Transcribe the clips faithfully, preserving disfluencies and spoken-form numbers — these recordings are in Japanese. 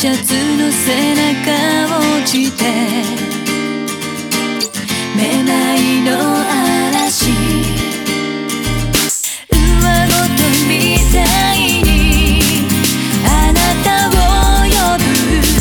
シャツの背中落ちてめまいの嵐上ごとみたいにあなたを呼ぶ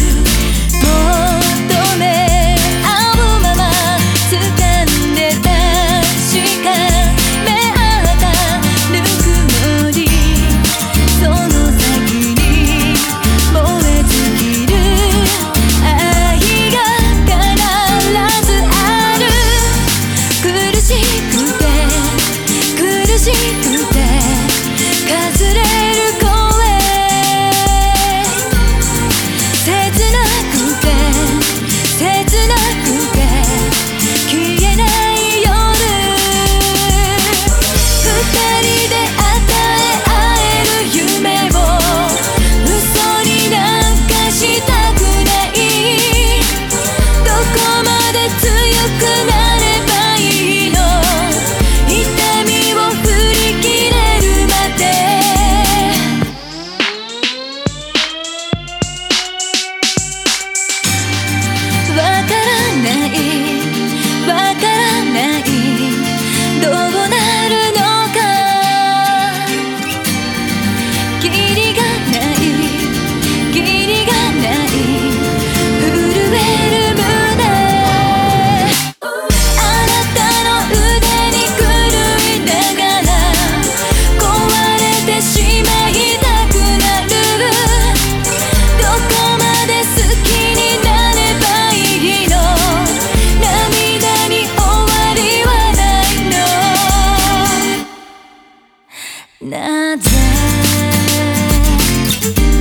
求め合うまま掴んで確かめ合ったぬくもりその先に燃え尽きる愛が必ずある苦しくて苦しくてかすれる声切なくて切なくて消えない夜二人で与え合える夢を嘘になんかしたくないどこまで強くなればいいの痛みを振り切れるまでわからないわからないどうなるのかキリがないキリがない震える胸あなたの腕に狂いながら壊れてしまいたくなるどこまで好きになればいいの涙に終わりはないのなぜ